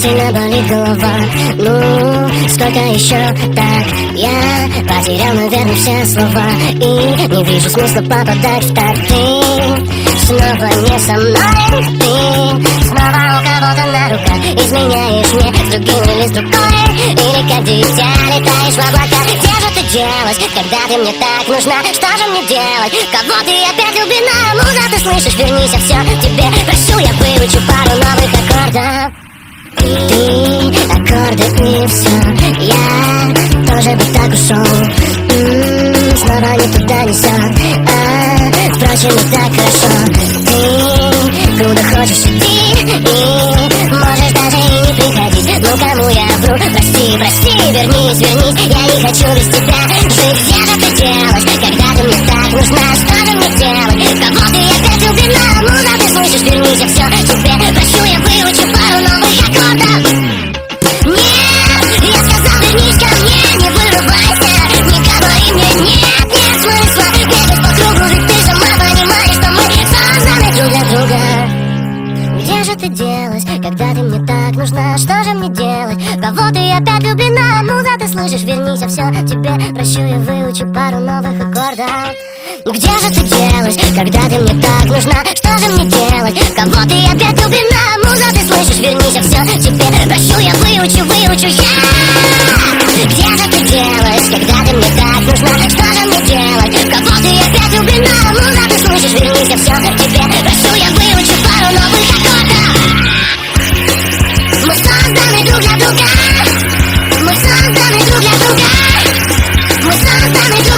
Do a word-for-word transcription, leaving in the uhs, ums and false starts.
сильно болит голова. Ну, сколько еще так? Я потерял, наверное, все слова и не вижу смысла попадать в топ. Ты снова не со мной, ты снова у кого-то на руках. Изменяешь мне с другим или с другой, или как дитя летаешь в облака. Где же ты делась, когда ты мне так нужна? Что же мне делать? Кого ты опять влюблена? Муза, ты слышишь, вернись, я все тебе прощу. Я выучу пару новых аккордов. Ты, аккорды и все. Я тоже бы так ушел. М-м, снова не туда несет. А, впрочем, не так хорошо. Ты куда хочешь иди, и можешь даже и не приходить. Ну кому я вру? Прости, прости, вернись, вернись. Я не хочу без тебя жить. Где же ты делась, когда ты мне так нужна? Что же мне делать? Кого ты опять влюблена? Муза, ты слышишь, вернись, я все тебе прощу. Я выучу пару новых аккордов. Нет, я сказал, вернись ко мне, не вырывайся. Не говори мне, нет, нет смысла бегать по кругу, ведь ты сама понимаешь, что мы созданы друг для друга. Где же ты делась, когда ты мне так нужна? Что же мне делать? Кого ты опять влюблена? Муза, ты слышишь, вернись, я все тебе прощу. Я выучу пару новых аккордов. Где же ты делась, когда ты мне так нужна? Что же мне делать? Кого ты опять влюблена? Муза, ты слышишь, вернись, я все тебе прощу. Я выучу, выучу, я. Где же ты делась, когда ты мне так нужна? Что же мне делать? Кого ты опять влюблена? Муза, ты слышишь, вернись, я все тебе прощу. Я выучу пару новых аккордов. Мы созданы друг для друга. Мы созданы друг для друга. Мы созданы друг для друга.